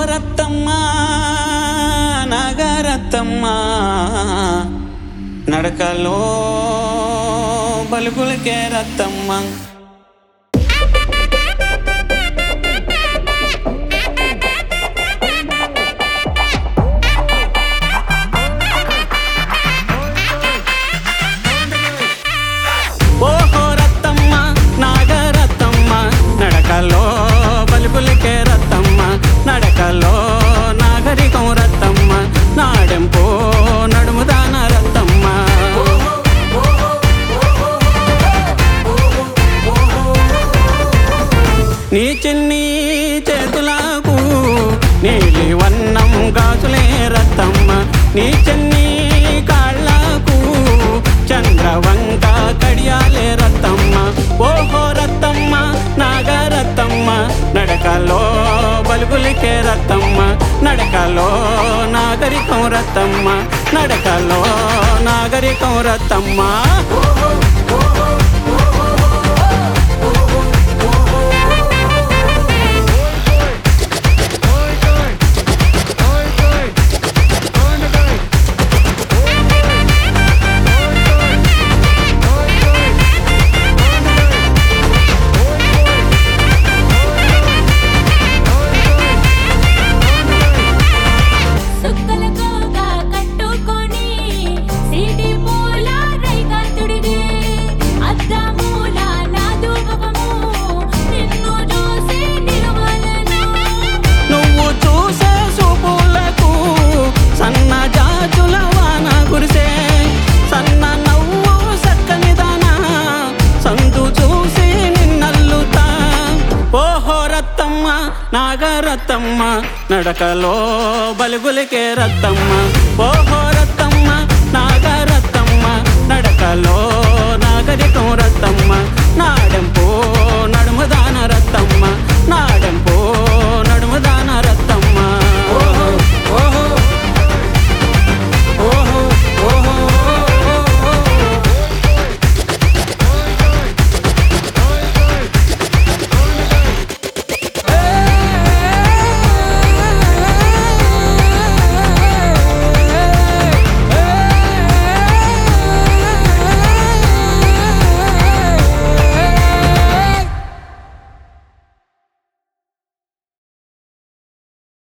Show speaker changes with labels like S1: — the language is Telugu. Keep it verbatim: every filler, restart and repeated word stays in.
S1: రత్తమ్మ నాగరత్తమ్మ నడకలో బలుగులకే రత్తమ్మ. ఓహో రత్తమ్మ నాగరత్తమ్మ నడకలో బలుగులకే రత్తమ్మ నడకలో నాగరికం రత్తమ్మ నాడెంపో నడుముదాన రత్తమ్మ. నీ చిన్ని చేతులకు నీలి వన్నం గాజులే రత్తమ్మ నీ చిన్ని కాళ్ళకు చంద్రవంక కడియాలే రత్తమ్మ. ఓహో రత్తమ్మ నాగరత్తమ్మ నడకలో బలుగులికే రత్తమ్మ నడకలో నాగరికం రత్తమ్మ నడకలో నాగరికం రత్తమ్మ. నాగరత్తమ్మ నడకలో బలుగులకే రత్తమ్మ. ఓహో రత్తమ్మ నాగరత్తమ్మ నడకలో నాగరికం రత్తమ్మ